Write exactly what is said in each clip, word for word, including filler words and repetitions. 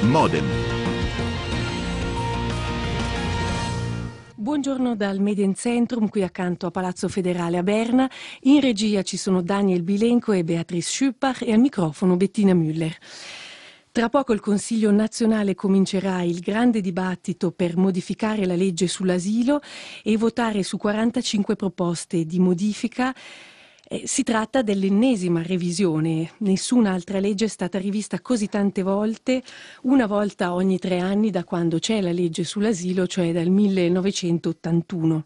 Modem. Buongiorno dal Mediencentrum, qui accanto a Palazzo Federale a Berna. In regia ci sono Daniel Bilenco e Beatrice Schüppach e al microfono Bettina Müller. Tra poco il Consiglio nazionale comincerà il grande dibattito per modificare la legge sull'asilo e votare su quarantacinque proposte di modifica. Eh, si tratta dell'ennesima revisione. Nessuna altra legge è stata rivista così tante volte, una volta ogni tre anni da quando c'è la legge sull'asilo, cioè dal millenovecentottantuno.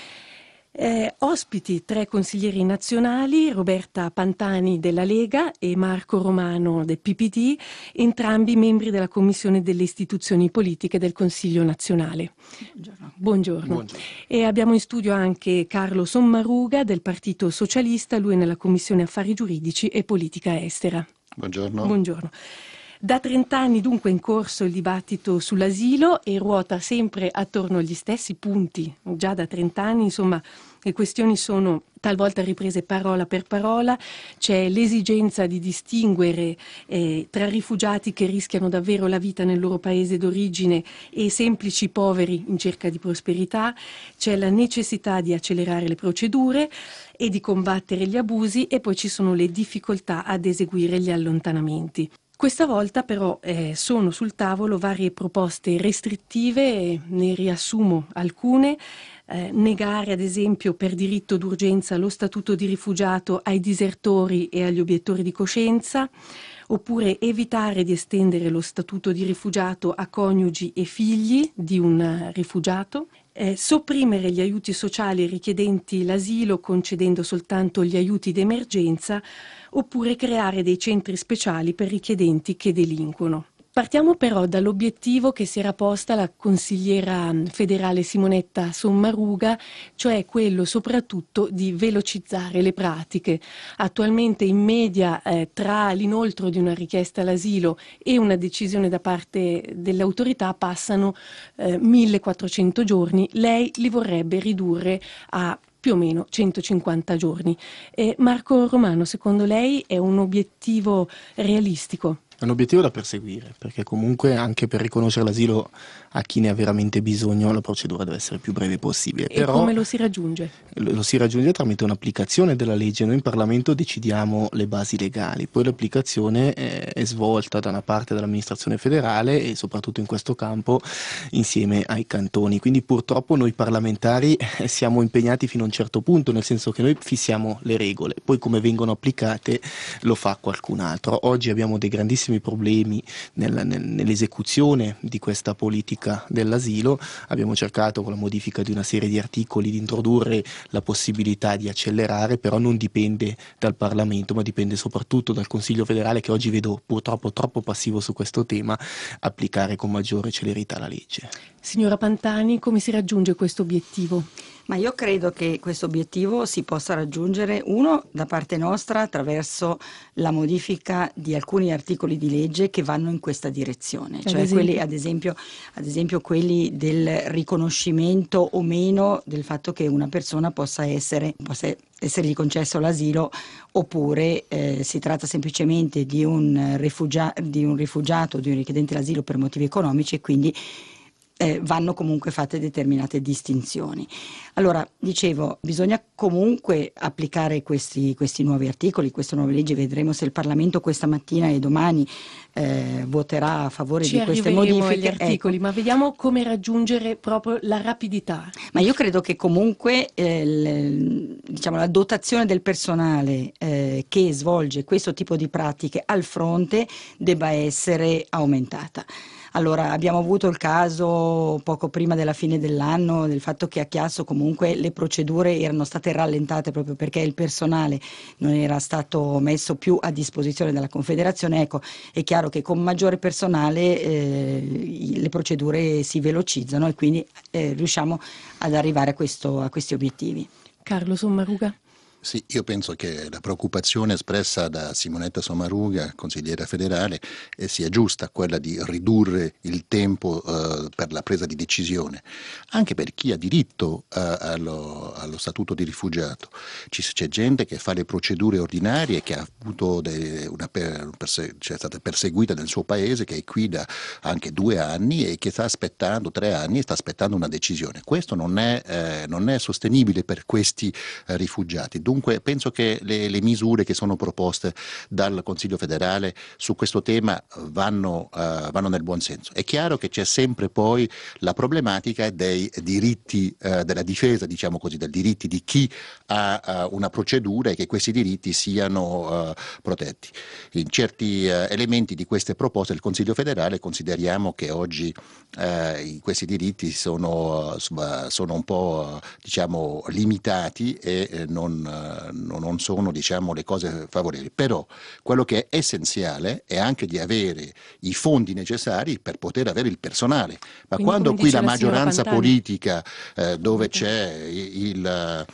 Eh, ospiti tre consiglieri nazionali, Roberta Pantani della Lega e Marco Romano del P P D, entrambi membri della Commissione delle istituzioni politiche del Consiglio nazionale. Buongiorno. Buongiorno. Buongiorno. E abbiamo in studio anche Carlo Sommaruga del Partito Socialista, lui è nella Commissione Affari Giuridici e Politica Estera. Buongiorno. Buongiorno. Da trent'anni dunque è in corso il dibattito sull'asilo e ruota sempre attorno agli stessi punti. Già da trent'anni, insomma, le questioni sono talvolta riprese parola per parola. C'è l'esigenza di distinguere eh, tra rifugiati che rischiano davvero la vita nel loro paese d'origine e semplici poveri in cerca di prosperità. C'è la necessità di accelerare le procedure e di combattere gli abusi, e poi ci sono le difficoltà ad eseguire gli allontanamenti. Questa volta però eh, sono sul tavolo varie proposte restrittive, ne riassumo alcune. Eh, negare ad esempio per diritto d'urgenza lo statuto di rifugiato ai disertori e agli obiettori di coscienza, oppure evitare di estendere lo statuto di rifugiato a coniugi e figli di un rifugiato, eh, sopprimere gli aiuti sociali ai richiedenti l'asilo concedendo soltanto gli aiuti d'emergenza, oppure creare dei centri speciali per richiedenti che delinquono. Partiamo però dall'obiettivo che si era posta la consigliera federale Simonetta Sommaruga, cioè quello soprattutto di velocizzare le pratiche. Attualmente in media eh, tra l'inoltro di una richiesta all'asilo e una decisione da parte dell'autorità passano eh, millequattrocento giorni. Lei li vorrebbe ridurre a più o meno centocinquanta giorni. Eh, Marco Romano, secondo lei è un obiettivo realistico? È un obiettivo da perseguire, perché comunque anche per riconoscere l'asilo a chi ne ha veramente bisogno la procedura deve essere il più breve possibile. E Però come lo si raggiunge? Lo, lo si raggiunge tramite un'applicazione della legge. Noi in Parlamento decidiamo le basi legali, poi l'applicazione è, è svolta da una parte dall'amministrazione federale e soprattutto in questo campo insieme ai cantoni. Quindi purtroppo noi parlamentari siamo impegnati fino a un certo punto, nel senso che noi fissiamo le regole, poi come vengono applicate lo fa qualcun altro. Oggi abbiamo dei grandissimi problemi nel, nel, nell'esecuzione di questa politica dell'asilo. Abbiamo cercato con la modifica di una serie di articoli di introdurre la possibilità di accelerare, però non dipende dal Parlamento, ma dipende soprattutto dal Consiglio federale, che oggi vedo purtroppo troppo passivo su questo tema, applicare con maggiore celerità la legge. Signora Pantani, come si raggiunge questo obiettivo? Ma io credo che questo obiettivo si possa raggiungere, uno, da parte nostra attraverso la modifica di alcuni articoli di legge che vanno in questa direzione, Ad cioè esempio? quelli ad esempio, ad esempio quelli del riconoscimento o meno del fatto che una persona possa essere possa essergli concesso l'asilo, oppure eh, si tratta semplicemente di un, rifugia- di un rifugiato, di un richiedente l'asilo per motivi economici, e quindi Eh, vanno comunque fatte determinate distinzioni. Allora, dicevo, bisogna comunque applicare questi, questi nuovi articoli, queste nuove leggi. Vedremo se il Parlamento questa mattina e domani eh, voterà a favore Ci di queste arriveremo modifiche. agli articoli, Ecco. ma vediamo come raggiungere proprio la rapidità. Ma io credo che comunque eh, l, diciamo, la dotazione del personale eh, che svolge questo tipo di pratiche al fronte debba essere aumentata. Allora, abbiamo avuto il caso poco prima della fine dell'anno del fatto che a Chiasso comunque le procedure erano state rallentate proprio perché il personale non era stato messo più a disposizione dalla Confederazione. Ecco, è chiaro che con maggiore personale eh, le procedure si velocizzano e quindi eh, riusciamo ad arrivare a, questo, a questi obiettivi. Carlo Sommaruga? Sì, io penso che la preoccupazione espressa da Simonetta Sommaruga, consigliera federale, eh, sia giusta, quella di ridurre il tempo eh, per la presa di decisione, anche per chi ha diritto eh, allo, allo statuto di rifugiato. Ci, c'è gente che fa le procedure ordinarie, che ha avuto de, una per, perse, cioè è stata perseguita nel suo paese, che è qui da anche due anni e che sta aspettando tre anni e sta aspettando una decisione. Questo non è, eh, non è sostenibile per questi eh, rifugiati. Dunque penso che le, le misure che sono proposte dal Consiglio federale su questo tema vanno, uh, vanno nel buon senso. È chiaro che c'è sempre poi la problematica dei diritti, uh, della difesa, diciamo così, dei diritti di chi ha uh, una procedura e che questi diritti siano uh, protetti. In certi uh, elementi di queste proposte del Consiglio federale consideriamo che oggi uh, questi diritti sono, uh, sono un po' uh, diciamo limitati e uh, non non sono diciamo le cose favorevoli, però quello che è essenziale è anche di avere i fondi necessari per poter avere il personale, ma Quindi, quando qui la, la maggioranza politica eh, dove c'è il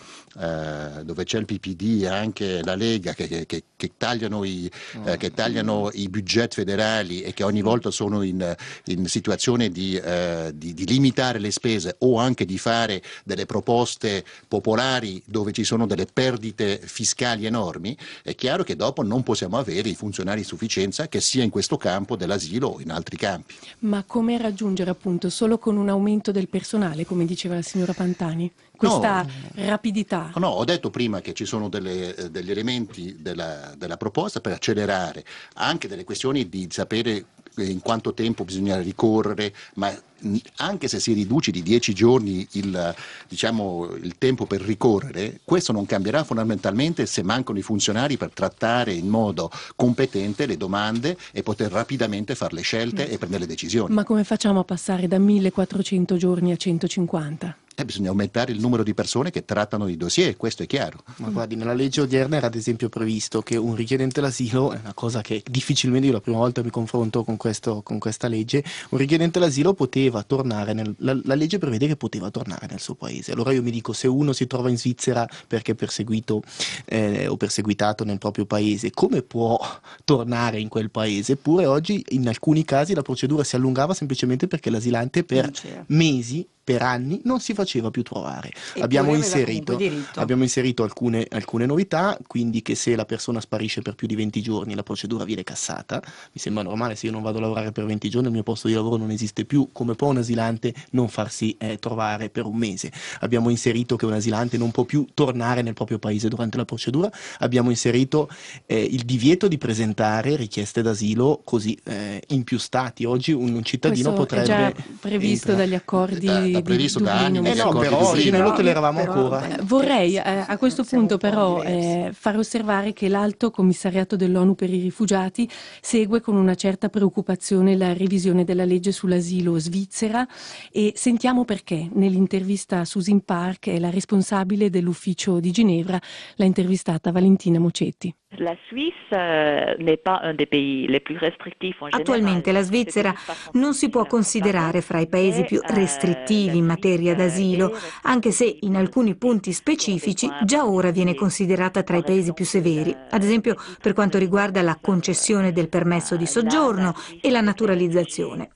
Uh, dove c'è il P P D e anche la Lega che, che, che, che, tagliano, i, uh, che tagliano i budget federali e che ogni volta sono in, in situazione di, uh, di, di limitare le spese o anche di fare delle proposte popolari dove ci sono delle perdite fiscali enormi, è chiaro che dopo non possiamo avere i funzionari a sufficienza, che sia in questo campo dell'asilo o in altri campi. Ma come raggiungere appunto solo con un aumento del personale, come diceva la signora Pantani? Questa no, rapidità. No, ho detto prima che ci sono delle, eh, degli elementi della, della proposta per accelerare, anche delle questioni di sapere in quanto tempo bisogna ricorrere, ma anche se si riduce di dieci giorni il, diciamo, il tempo per ricorrere, questo non cambierà fondamentalmente se mancano i funzionari per trattare in modo competente le domande e poter rapidamente fare le scelte e prendere le decisioni. Ma come facciamo a passare da millequattrocento giorni a centocinquanta? Eh, bisogna aumentare il numero di persone che trattano i dossier, questo è chiaro. Ma guardi, nella legge odierna era ad esempio previsto che un richiedente l'asilo, è una cosa che difficilmente io la prima volta mi confronto con, questo, con questa legge, un richiedente l'asilo poteva tornare, nel, la, la legge prevede che poteva tornare nel suo paese. Allora io mi dico, se uno si trova in Svizzera perché è perseguito eh, o perseguitato nel proprio paese, come può tornare in quel paese? Eppure oggi in alcuni casi la procedura si allungava semplicemente perché l'asilante per mesi, per anni non si faceva più trovare. Abbiamo inserito, abbiamo inserito alcune, alcune novità, quindi che se la persona sparisce per più di venti giorni la procedura viene cassata. Mi sembra normale, se io non vado a lavorare per venti giorni il mio posto di lavoro non esiste più, come può un asilante non farsi eh, trovare per un mese? Abbiamo inserito che un asilante non può più tornare nel proprio paese durante la procedura, abbiamo inserito eh, il divieto di presentare richieste d'asilo così eh, in più stati. Oggi un, un cittadino Questo potrebbe... è già previsto entra... dagli accordi da, da previsto da anni eh no, però oggi noi lo tolleravamo ancora. Vorrei eh, a questo punto però eh, far osservare che l'Alto Commissariato dell'ONU per i rifugiati segue con una certa preoccupazione la revisione della legge sull'asilo svizzera e sentiamo perché. Nell'intervista a Susan Park è la responsabile dell'ufficio di Ginevra, l'ha intervistata Valentina Mocetti. La Suisse n'est pas un des pays les plus restrictifs en général. Attualmente la Svizzera non si può considerare fra i paesi più restrittivi in materia d'asilo, anche se in alcuni punti specifici già ora viene considerata tra i paesi più severi, ad esempio per quanto riguarda la concessione del permesso di soggiorno e la naturalizzazione.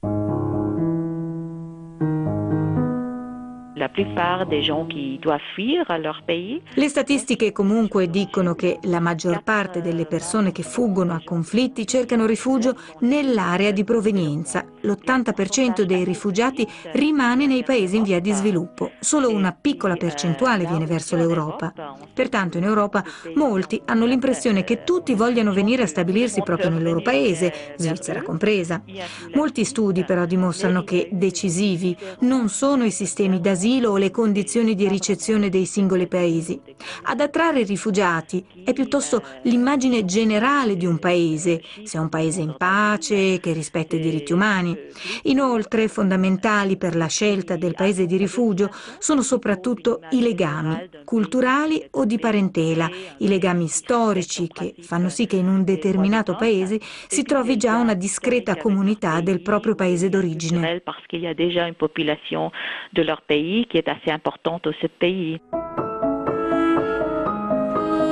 La plupart des gens qui doivent fuir leur pays. Le statistiche comunque dicono che la maggior parte delle persone che fuggono a conflitti cercano rifugio nell'area di provenienza. L'ottanta per cento dei rifugiati rimane nei paesi in via di sviluppo. Solo una piccola percentuale viene verso l'Europa. Pertanto in Europa molti hanno l'impressione che tutti vogliano venire a stabilirsi proprio nel loro paese, Svizzera compresa. Molti studi però dimostrano che decisivi non sono i sistemi d'asilo o le condizioni di ricezione dei singoli paesi. Ad attrarre i rifugiati è piuttosto l'immagine generale di un paese, se è un paese in pace, che rispetta i diritti umani. Inoltre, fondamentali per la scelta del paese di rifugio sono soprattutto i legami, culturali o di parentela, i legami storici che fanno sì che in un determinato paese si trovi già una discreta comunità del proprio paese d'origine. Parce qu'il y a déjà une population de leur pays qui est assez importante au ce pays.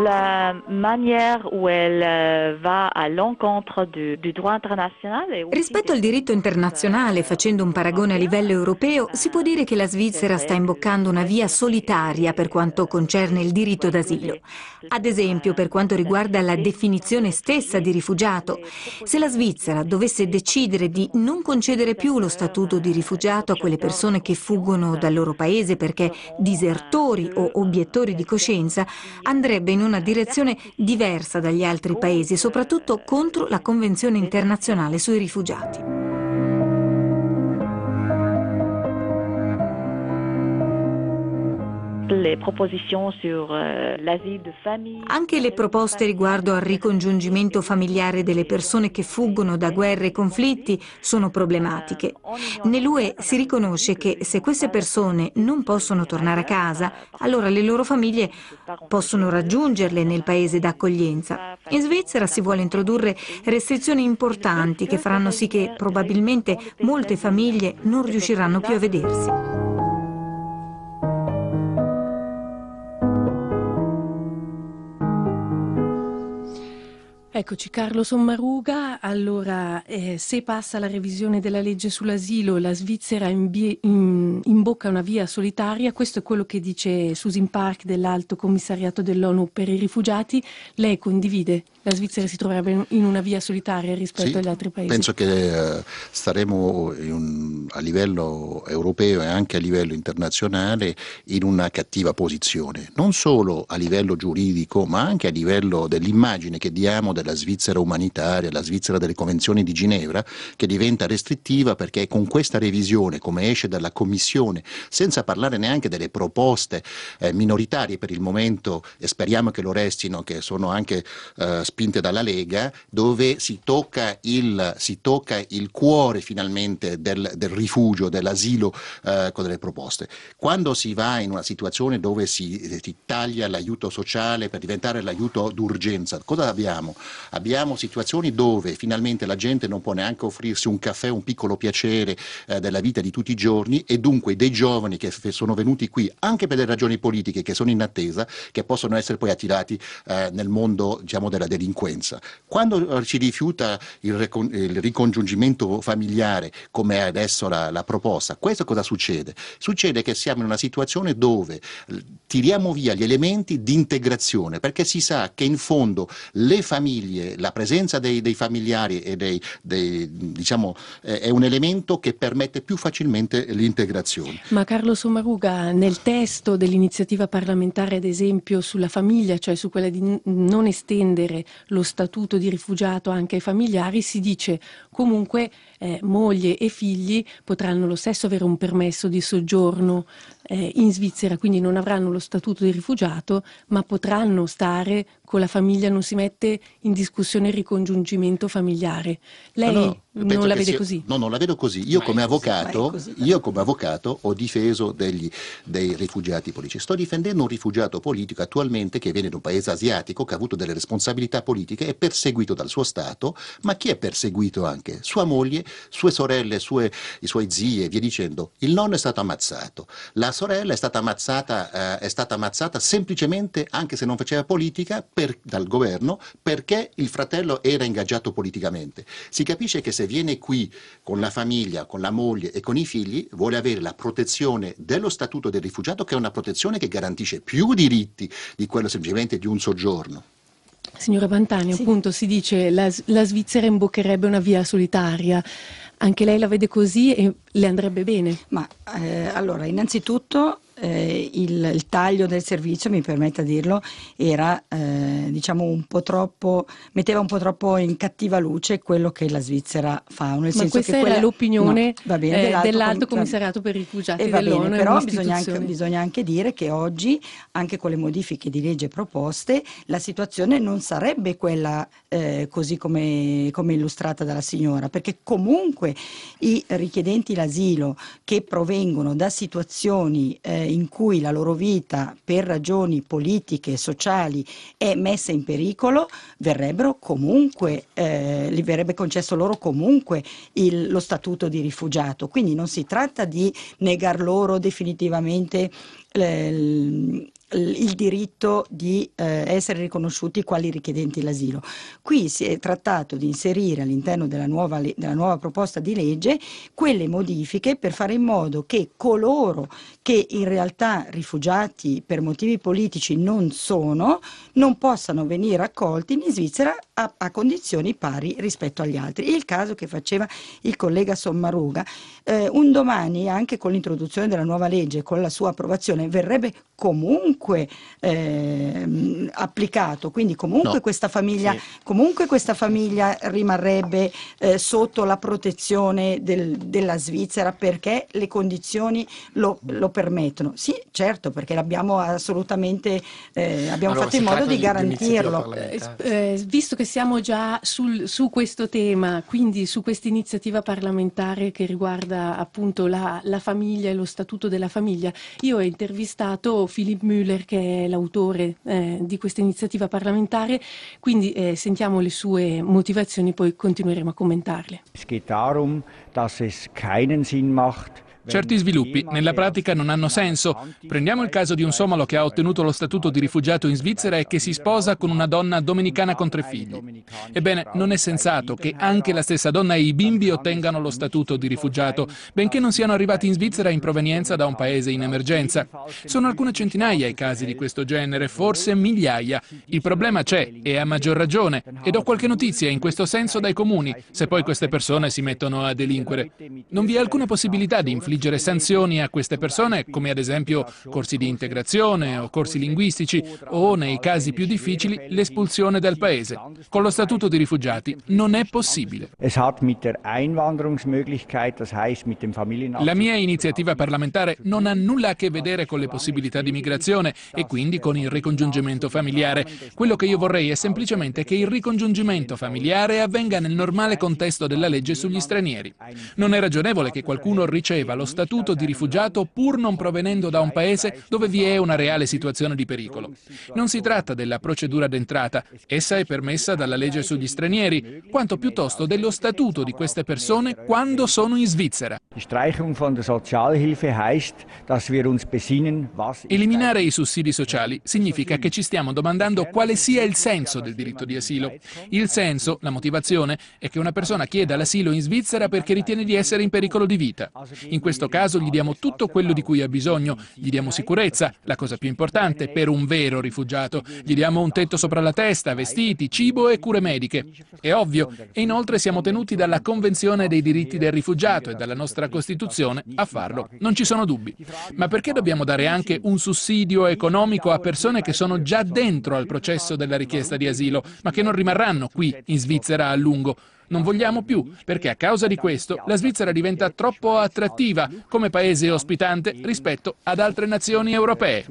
La manière où elle va all'incontro du, du droit internazionale. Rispetto al diritto internazionale, facendo un paragone a livello europeo, si può dire che la Svizzera sta imboccando una via solitaria per quanto concerne il diritto d'asilo. Ad esempio, per quanto riguarda la definizione stessa di rifugiato, se la Svizzera dovesse decidere di non concedere più lo statuto di rifugiato a quelle persone che fuggono dal loro paese perché disertori o obiettori di coscienza, andrebbe in una direzione diversa dagli altri paesi e soprattutto contro la Convenzione internazionale sui rifugiati. Le proposizioni sur l'asile de famille. Anche le proposte riguardo al ricongiungimento familiare delle persone che fuggono da guerre e conflitti sono problematiche. Nell'U E si riconosce che se queste persone non possono tornare a casa, allora le loro famiglie possono raggiungerle nel paese d'accoglienza. In Svizzera si vuole introdurre restrizioni importanti che faranno sì che probabilmente molte famiglie non riusciranno più a vedersi. Eccoci, Carlo Sommaruga. Allora, eh, se passa la revisione della legge sull'asilo, la Svizzera imbie- in, imbocca una via solitaria. Questo è quello che dice Susan Park dell'Alto Commissariato dell'ONU per i rifugiati. Lei condivide? La Svizzera si troverebbe in una via solitaria rispetto sì, agli altri paesi? Penso che eh, staremo in un, a livello europeo e anche a livello internazionale in una cattiva posizione, non solo a livello giuridico ma anche a livello dell'immagine che diamo della Svizzera umanitaria, la Svizzera delle Convenzioni di Ginevra, che diventa restrittiva perché con questa revisione, come esce dalla Commissione, senza parlare neanche delle proposte eh, minoritarie per il momento, e speriamo che lo restino, che sono anche eh, spinte dalla Lega, dove si tocca il, si tocca il cuore finalmente del, del rifugio, dell'asilo eh, con delle proposte. Quando si va in una situazione dove si, si taglia l'aiuto sociale per diventare l'aiuto d'urgenza, cosa abbiamo? Abbiamo situazioni dove finalmente la gente non può neanche offrirsi un caffè, un piccolo piacere eh, della vita di tutti i giorni, e dunque dei giovani che f- sono venuti qui anche per le ragioni politiche, che sono in attesa, che possono essere poi attirati eh, nel mondo, diciamo, della delinquenza. Quando eh, si rifiuta il, recon- il ricongiungimento familiare, come è adesso la, la proposta, questo cosa succede? Succede che siamo in una situazione dove eh, tiriamo via gli elementi di integrazione, perché si sa che in fondo le famiglie, la presenza dei, dei familiari e dei, dei diciamo eh, è un elemento che permette più facilmente l'integrazione. Ma Carlo Sommaruga, nel testo dell'iniziativa parlamentare, ad esempio, sulla famiglia, cioè su quella di n- non estendere lo statuto di rifugiato anche ai familiari, si dice comunque eh, moglie e figli potranno lo stesso avere un permesso di soggiorno eh, in Svizzera, quindi non avranno lo statuto di rifugiato, ma potranno stare con la famiglia, non si mette in discussione il ricongiungimento familiare. Lei no, no, non la vede sia, così? No, non la vedo così. Io come avvocato, così, io come avvocato ho difeso degli, dei rifugiati politici. Sto difendendo un rifugiato politico attualmente che viene da un paese asiatico, che ha avuto delle responsabilità politiche, è perseguito dal suo Stato, ma chi è perseguito anche? Sua moglie, sue sorelle, sue, i suoi zie, via dicendo. Il nonno è stato ammazzato, la sorella è stata ammazzata, eh, è stata ammazzata semplicemente, anche se non faceva politica, per, dal governo, perché il fratello era ingaggiato politicamente. Si capisce che se viene qui con la famiglia, con la moglie e con i figli, vuole avere la protezione dello statuto del rifugiato, che è una protezione che garantisce più diritti di quello semplicemente di un soggiorno. Signora Pantani, sì. Appunto si dice la, la Svizzera imboccherebbe una via solitaria. Anche lei la vede così e le andrebbe bene? Ma eh, allora, innanzitutto eh, il, il taglio del servizio, mi permetta di dirlo, era eh, diciamo un po' troppo, metteva un po' troppo in cattiva luce quello che la Svizzera fa. Nel Ma senso questa che era quella, l'opinione no, bene, eh, dell'Alto, dell'Alto com- Commissariato per i Rifugiati e va dell'ONU. Bene, però bisogna anche, bisogna anche dire che oggi, anche con le modifiche di legge proposte, la situazione non sarebbe quella eh, così come, come illustrata dalla signora, perché comunque i richiedenti l'asilo che provengono da situazioni eh, in cui la loro vita per ragioni politiche e sociali è messa in pericolo, verrebbero comunque, eh, gli verrebbe concesso loro comunque il, lo statuto di rifugiato. Quindi non si tratta di negar loro definitivamente eh, il diritto di eh, essere riconosciuti quali richiedenti l'asilo. Qui si è trattato di inserire all'interno della nuova, della nuova proposta di legge quelle modifiche per fare in modo che coloro che in realtà rifugiati per motivi politici non sono, non possano venire accolti in Svizzera a, a condizioni pari rispetto agli altri. Il caso che faceva il collega Sommaruga, eh, un domani anche con l'introduzione della nuova legge, con la sua approvazione, verrebbe comunque eh, applicato, quindi comunque, no. questa famiglia, sì. comunque questa famiglia rimarrebbe eh, sotto la protezione del, della Svizzera perché le condizioni lo, lo permettono. Sì, certo, perché l'abbiamo assolutamente eh, abbiamo allora, fatto in modo di, di garantirlo. Eh, eh, visto che siamo già sul, su questo tema, quindi su questa iniziativa parlamentare che riguarda appunto la, la famiglia e lo statuto della famiglia, io ho intervistato Philipp Müller, che è l'autore eh, di questa iniziativa parlamentare, quindi eh, sentiamo le sue motivazioni, poi continueremo a commentarle. Es geht darum, dass es keinen Sinn macht. Certi sviluppi nella pratica non hanno senso. Prendiamo il caso di un somalo che ha ottenuto lo statuto di rifugiato in Svizzera e che si sposa con una donna dominicana con tre figli. Ebbene, non è sensato che anche la stessa donna e i bimbi ottengano lo statuto di rifugiato, benché non siano arrivati in Svizzera in provenienza da un paese in emergenza. Sono alcune centinaia i casi di questo genere, forse migliaia. Il problema c'è, e a maggior ragione, ed ho qualche notizia in questo senso dai comuni, se poi queste persone si mettono a delinquere. Non vi è alcuna possibilità di infliggere sanzioni a queste persone, come ad esempio corsi di integrazione o corsi linguistici, o, nei casi più difficili, l'espulsione dal paese. Con lo statuto di rifugiati non è possibile. La mia iniziativa parlamentare non ha nulla a che vedere con le possibilità di migrazione e quindi con il ricongiungimento familiare. Quello che io vorrei è semplicemente che il ricongiungimento familiare avvenga nel normale contesto della legge sugli stranieri. Non è ragionevole che qualcuno riceva lo statuto di rifugiato pur non provenendo da un paese dove vi è una reale situazione di pericolo. Non si tratta della procedura d'entrata, essa è permessa dalla legge sugli stranieri, quanto piuttosto dello statuto di queste persone quando sono in Svizzera. Eliminare i sussidi sociali significa che ci stiamo domandando quale sia il senso del diritto di asilo. Il senso, la motivazione, è che una persona chieda l'asilo in Svizzera perché ritiene di essere in pericolo di vita. In questo caso gli diamo tutto quello di cui ha bisogno, gli diamo sicurezza, la cosa più importante per un vero rifugiato, gli diamo un tetto sopra la testa, vestiti, cibo e cure mediche. È ovvio, e inoltre siamo tenuti dalla Convenzione dei diritti del rifugiato e dalla nostra Costituzione a farlo, non ci sono dubbi. Ma perché dobbiamo dare anche un sussidio economico a persone che sono già dentro al processo della richiesta di asilo, ma che non rimarranno qui in Svizzera a lungo? Non vogliamo più, perché a causa di questo la Svizzera diventa troppo attrattiva come paese ospitante rispetto ad altre nazioni europee.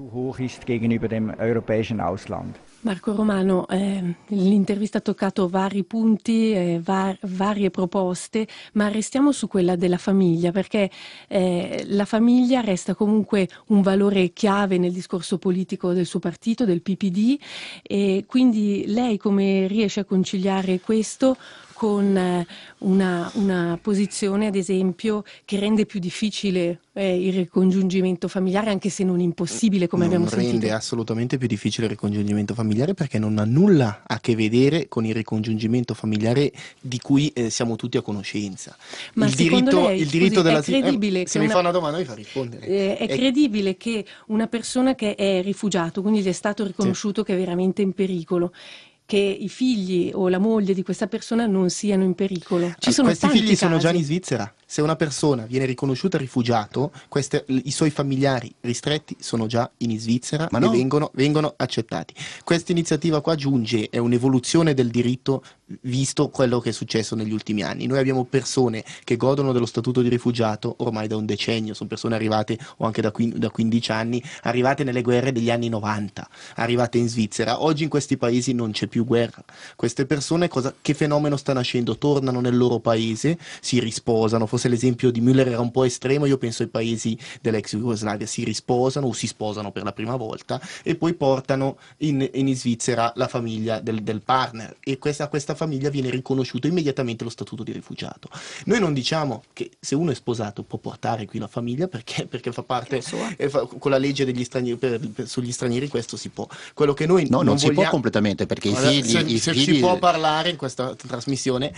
Marco Romano, eh, l'intervista ha toccato vari punti, eh, var- varie proposte, ma restiamo su quella della famiglia, perché eh, la famiglia resta comunque un valore chiave nel discorso politico del suo partito, del P P D, e quindi lei come riesce a conciliare questo con eh, una, una posizione, ad esempio, che rende più difficile eh, il ricongiungimento familiare, anche se non impossibile, come non abbiamo sentito? Rende assolutamente più difficile il ricongiungimento familiare, perché non ha nulla a che vedere con il ricongiungimento familiare di cui eh, siamo tutti a conoscenza. Ma il secondo diritto, lei, il diritto scusi, della è credibile eh, che se mi una... fa una domanda mi fa rispondere. Eh, è, è credibile che una persona che è rifugiato, quindi gli è stato riconosciuto sì. che è veramente in pericolo, che i figli o la moglie di questa persona non siano in pericolo? Ci sono Questi tanti figli casi. sono già in Svizzera. Se una persona viene riconosciuta rifugiato, queste, i suoi familiari ristretti sono già in Svizzera Ma e no. vengono, vengono accettati. Questa iniziativa qua giunge, è un'evoluzione del diritto visto quello che è successo negli ultimi anni. Noi abbiamo persone che godono dello statuto di rifugiato ormai da un decennio, sono persone arrivate o anche da, da quindici anni, arrivate nelle guerre degli anni novanta, arrivate in Svizzera. Oggi in questi paesi non c'è più guerra. Queste persone cosa, che fenomeno sta nascendo? Tornano nel loro paese, si risposano, forse l'esempio di Müller era un po' estremo, io penso ai paesi dell'ex Jugoslavia, si risposano o si sposano per la prima volta e poi portano in, in Svizzera la famiglia del, del partner, e questa, a questa famiglia viene riconosciuto immediatamente lo statuto di rifugiato. Noi non diciamo che se uno è sposato può portare qui la famiglia, perché, perché fa parte, eh, fa, con la legge degli stranieri, per, per, sugli stranieri questo si può. Quello che noi no, non, non si vogliamo, può completamente, perché i figli, se, i se figli... si può parlare in questa trasmissione,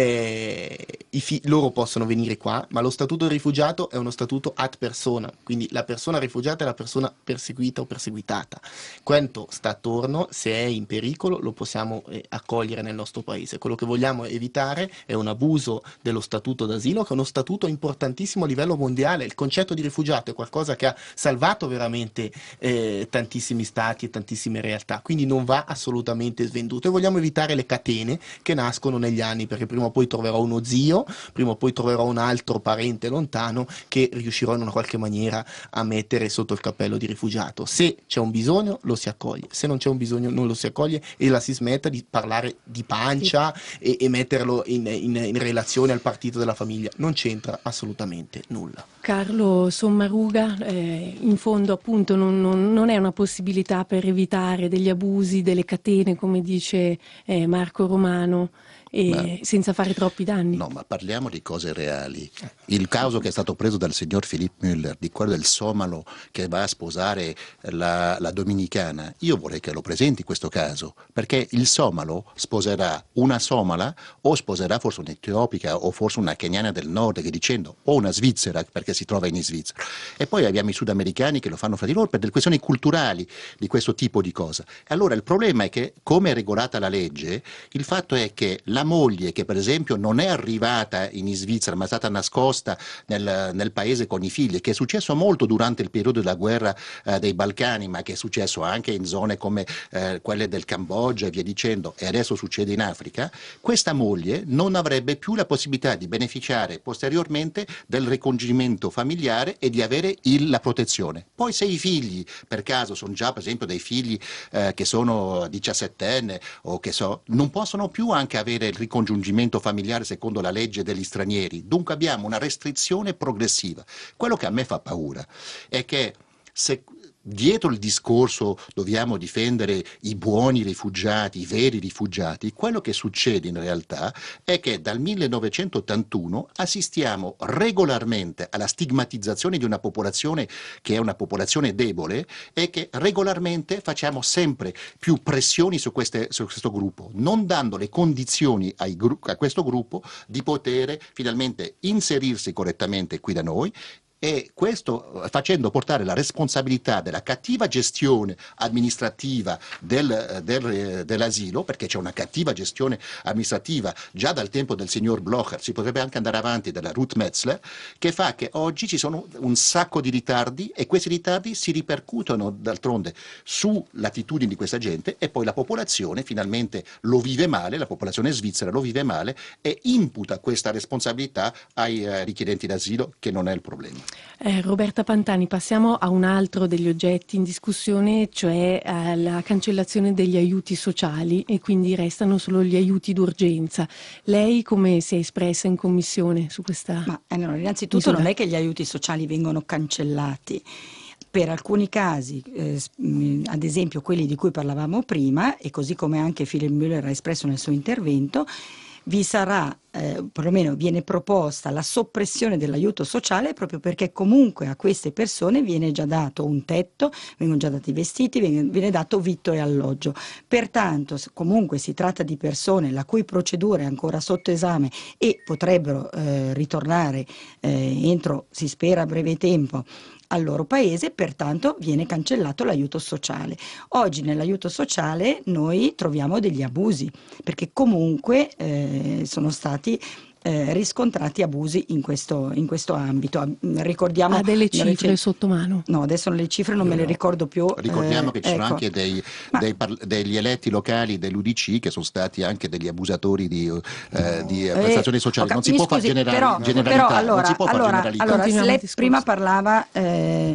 eh, i fi- loro possono venire qua, ma lo statuto di rifugiato è uno statuto ad persona, quindi la persona rifugiata è la persona perseguita o perseguitata. Quanto sta attorno, se è in pericolo, lo possiamo eh, accogliere nel nostro paese. Quello che vogliamo evitare è un abuso dello statuto d'asilo, che è uno statuto importantissimo a livello mondiale. Il concetto di rifugiato è qualcosa che ha salvato veramente eh, tantissimi stati e tantissime realtà, quindi non va assolutamente svenduto, e vogliamo evitare le catene che nascono negli anni, perché prima o poi troverò uno zio, prima o poi troverò un altro parente lontano che riuscirò in una qualche maniera a mettere sotto il cappello di rifugiato. Se c'è un bisogno lo si accoglie, se non c'è un bisogno non lo si accoglie, e la si smetta di parlare di pancia e, e metterlo in, in, in relazione al partito della famiglia. Non c'entra assolutamente nulla. Carlo Sommaruga, eh, in fondo appunto non, non, non è una possibilità per evitare degli abusi, delle catene, come dice eh, Marco Romano, e ma, senza fare troppi danni. No, ma parliamo di cose reali. Il caso che è stato preso dal signor Philipp Müller, di quello del somalo che va a sposare la, la dominicana, io vorrei che lo presenti questo caso, perché il somalo sposerà una somala o sposerà forse un'etiopica o forse una keniana del nord, che dicendo, o una svizzera, perché si trova in Svizzera. E poi abbiamo i sudamericani che lo fanno fra di loro per delle questioni culturali di questo tipo di cosa. E allora il problema è che, come è regolata la legge, il fatto è che la moglie, che per esempio non è arrivata in Svizzera ma è stata nascosta nel, nel paese con i figli, che è successo molto durante il periodo della guerra eh, dei Balcani, ma che è successo anche in zone come eh, quelle del Cambogia e via dicendo, e adesso succede in Africa, questa moglie non avrebbe più la possibilità di beneficiare posteriormente del ricongiungimento familiare e di avere il, la protezione. Poi se i figli per caso sono già per esempio dei figli eh, che sono diciassettenne o che so, non possono più anche avere il ricongiungimento familiare secondo la legge degli stranieri. Dunque abbiamo una restrizione progressiva. Quello che a me fa paura è che se dietro il discorso dobbiamo difendere i buoni rifugiati, i veri rifugiati, quello che succede in realtà è che dal millenovecentottantuno assistiamo regolarmente alla stigmatizzazione di una popolazione che è una popolazione debole, e che regolarmente facciamo sempre più pressioni su, queste, su questo gruppo, non dando le condizioni ai, a questo gruppo di poter finalmente inserirsi correttamente qui da noi, e questo facendo portare la responsabilità della cattiva gestione amministrativa del, del, dell'asilo, perché c'è una cattiva gestione amministrativa già dal tempo del signor Blocher, si potrebbe anche andare avanti della Ruth Metzler, che fa che oggi ci sono un sacco di ritardi, e questi ritardi si ripercuotono d'altronde sull'attitudine di questa gente, e poi la popolazione finalmente lo vive male, la popolazione svizzera lo vive male e imputa questa responsabilità ai eh, richiedenti d'asilo, che non è il problema. Eh, Roberta Pantani, passiamo a un altro degli oggetti in discussione, cioè eh, la cancellazione degli aiuti sociali, e quindi restano solo gli aiuti d'urgenza. Lei come si è espressa in commissione su questa Ma eh, no, innanzitutto misura? Non è che gli aiuti sociali vengono cancellati. Per alcuni casi, eh, ad esempio quelli di cui parlavamo prima, e così come anche Philipp Müller ha espresso nel suo intervento, vi sarà, eh, perlomeno viene proposta la soppressione dell'aiuto sociale, proprio perché comunque a queste persone viene già dato un tetto, vengono già dati i vestiti, viene, viene dato vitto e alloggio. Pertanto comunque si tratta di persone la cui procedura è ancora sotto esame e potrebbero eh, ritornare eh, entro, si spera, breve tempo al loro paese, pertanto viene cancellato l'aiuto sociale. Oggi nell'aiuto sociale noi troviamo degli abusi, perché comunque eh, sono stati eh, riscontrati abusi in questo, in questo ambito. Ricordiamo, ha delle cifre recen- sotto mano? No, adesso le cifre non Io me le no. ricordo più. Ricordiamo eh, che ci sono ecco. anche dei, Ma... dei par- degli eletti locali dell'U D C che sono stati anche degli abusatori di, eh, di eh, prestazioni sociali. Eh, Non si mi può scusi, fare generali- però, generalità, però allora, non si può fare allora, generalità. allora Continuiamo lei il discorso. prima parlava eh,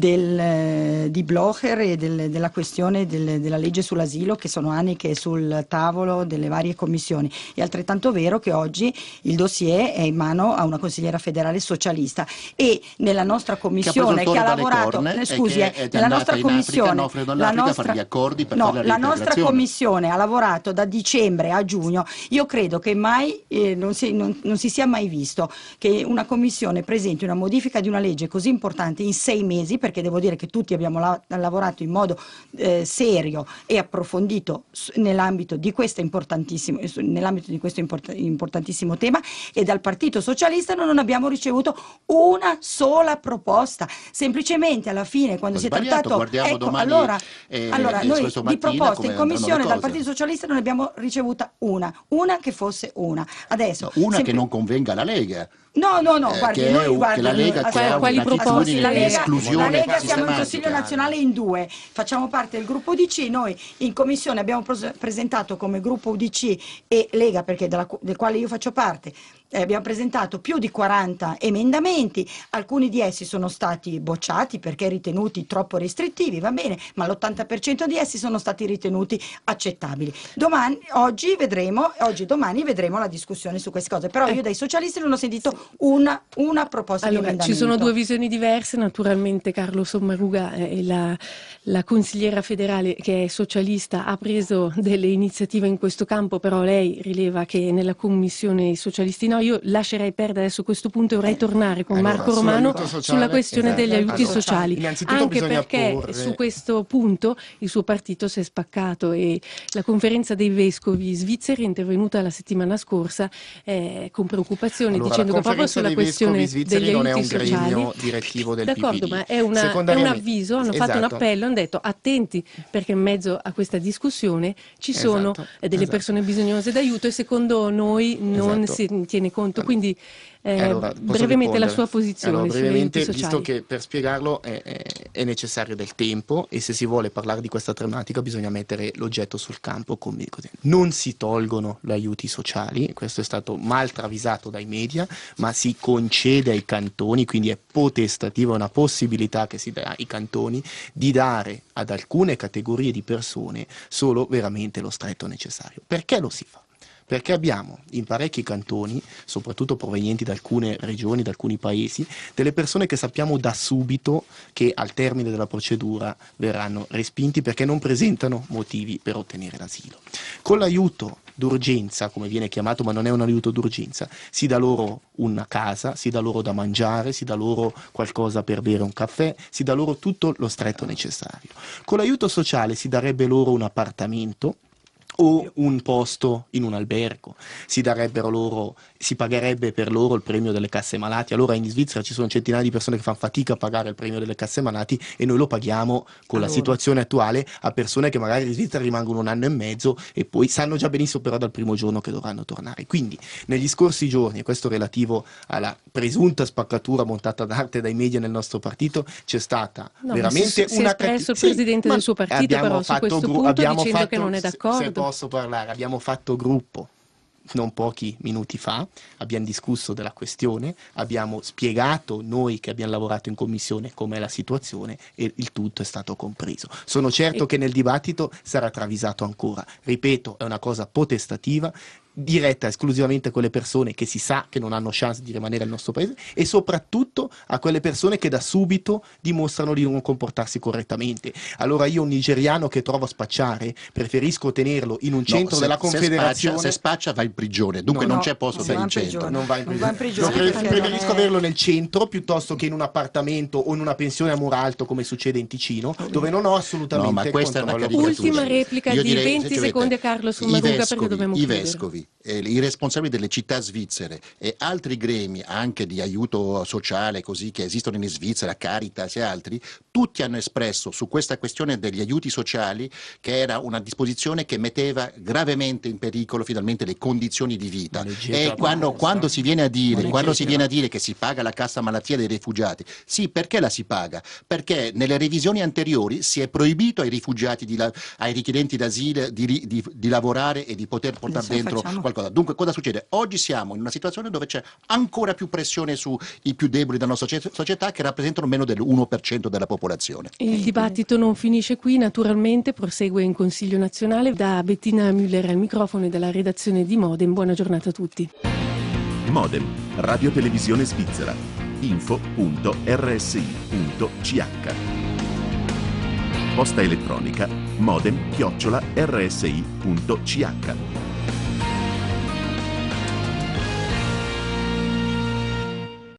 del, di Blocher e del, della questione del, della legge sull'asilo, che sono anni che è sul tavolo delle varie commissioni. È altrettanto vero che oggi il il dossier è in mano a una consigliera federale socialista e nella nostra commissione che, che ha lavorato, scusi, eh, nella nostra commissione, Africa, no, la nostra, gli accordi per no, la, la nostra commissione ha lavorato da dicembre a giugno. Io credo che mai eh, non, si, non, non si sia mai visto che una commissione presenti una modifica di una legge così importante in sei mesi, perché devo dire che tutti abbiamo la, lavorato in modo eh, serio e approfondito nell'ambito di questo importantissimo, nell'ambito di questo import, importantissimo tema, e dal Partito Socialista non abbiamo ricevuto una sola proposta. Semplicemente alla fine, quando Ho si è sbagliato, trattato, ecco, domani, allora, eh, allora eh, noi di proposte in commissione dal cose. Partito Socialista non ne abbiamo ricevuta una, una che fosse una. Adesso, no, una sempl- che non convenga alla Lega. No, no, no, eh, guardi, che noi è, guardi, che la Lega noi, che ha quali proposte? La Lega, esclusione la Lega siamo in sistematica. Consiglio nazionale in due, facciamo parte del gruppo U D C, noi in commissione abbiamo pros- presentato come gruppo U D C e Lega, perché della, del quale io faccio parte, eh, abbiamo presentato più di quaranta emendamenti, alcuni di essi sono stati bocciati perché ritenuti troppo restrittivi, va bene, ma l'ottanta per cento di essi sono stati ritenuti accettabili. Domani, oggi vedremo, oggi e domani vedremo la discussione su queste cose, però io dai socialisti non ho sentito una, una proposta allora, di emendamento. Ci sono due visioni diverse, naturalmente Carlo Sommaruga, eh, la, la consigliera federale che è socialista, ha preso delle iniziative in questo campo, però lei rileva che nella commissione i socialisti no. Io lascerei perdere adesso questo punto e vorrei tornare con allora, Marco Romano sociale, sulla questione esatto. degli aiuti allora, sociali, anche perché porre... su questo punto il suo partito si è spaccato e la conferenza dei vescovi svizzeri è intervenuta la settimana scorsa eh, con preoccupazioni, allora, dicendo che proprio sulla questione degli non è un aiuti gremio sociali direttivo del d'accordo, P P D. ma è, una, è un avviso, hanno esatto. fatto un appello, hanno detto attenti perché in mezzo a questa discussione ci sono esatto. eh, delle esatto. persone bisognose d'aiuto e secondo noi non esatto. si tiene conto, quindi eh, allora, brevemente la sua posizione allora, brevemente, sugli aiuti visto sociali. che per spiegarlo è, è, è necessario del tempo e se si vuole parlare di questa tematica bisogna mettere l'oggetto sul campo, come così. Non si tolgono gli aiuti sociali, questo è stato mal travisato dai media, ma si concede ai cantoni, quindi è potestativa, una possibilità che si dà ai cantoni di dare ad alcune categorie di persone solo veramente lo stretto necessario. Perché lo si fa? Perché abbiamo in parecchi cantoni, soprattutto provenienti da alcune regioni, da alcuni paesi, delle persone che sappiamo da subito che al termine della procedura verranno respinti perché non presentano motivi per ottenere l'asilo. Con l'aiuto d'urgenza, come viene chiamato, ma non è un aiuto d'urgenza, si dà loro una casa, si dà loro da mangiare, si dà loro qualcosa per bere un caffè, si dà loro tutto lo stretto necessario. Con l'aiuto sociale si darebbe loro un appartamento o un posto in un albergo, si darebbero loro, si pagherebbe per loro il premio delle casse malati. Allora in Svizzera ci sono centinaia di persone che fanno fatica a pagare il premio delle casse malati e noi lo paghiamo con allora. la situazione attuale a persone che magari in Svizzera rimangono un anno e mezzo e poi sanno già benissimo però dal primo giorno che dovranno tornare. Quindi negli scorsi giorni, e questo relativo alla presunta spaccatura montata d'arte dai media nel nostro partito, c'è stata no, veramente si, si una... è espresso il sì, presidente del suo partito però su questo gru- punto dicendo fatto, che non è d'accordo. Se posso parlare, abbiamo fatto gruppo non pochi minuti fa, abbiamo discusso della questione, abbiamo spiegato noi che abbiamo lavorato in commissione com'è la situazione e il tutto è stato compreso. Sono certo e... che nel dibattito sarà travisato ancora. Ripeto, è una cosa potestativa, diretta esclusivamente a quelle persone che si sa che non hanno chance di rimanere nel nostro paese e soprattutto a quelle persone che da subito dimostrano di non comportarsi correttamente. Allora io un nigeriano che trovo a spacciare preferisco tenerlo in un centro no, se, della Confederazione. Se spaccia, se spaccia va in prigione, dunque no, non no, c'è posto per il centro. Non va in prigione. Va in prigione Pre- preferisco è... averlo nel centro piuttosto che in un appartamento o in una pensione a muro alto come succede in Ticino, dove non ho assolutamente no, ma questa è una controllo. Ultima replica io di direi, venti secondi a Carlo Sommaruga perché dobbiamo i chiudere. vescovi, eh, i responsabili delle città svizzere e altri gremi anche di aiuto sociale così che esistono in Svizzera, Caritas e altri, tutti hanno espresso su questa questione degli aiuti sociali che era una disposizione che metteva gravemente in pericolo finalmente le condizioni di vita. E quando, quando si viene a dire quando si viene a dire che si paga la cassa malattia dei rifugiati, sì, perché la si paga? Perché nelle revisioni anteriori si è proibito ai rifugiati, di la, ai richiedenti d'asilo di, di, di lavorare e di poter portare dentro facciamo. qualcosa. Dunque cosa succede? Oggi siamo in una situazione dove c'è ancora più pressione sui più deboli della nostra società che rappresentano meno dell'uno per cento della popolazione. Il dibattito non finisce qui, naturalmente prosegue in Consiglio nazionale. Da Bettina Müller al microfono e dalla redazione di Modem, buona giornata a tutti. Modem, Radio Televisione Svizzera. info punto r s i punto c h. Posta elettronica modem chiocciola r s i punto c h.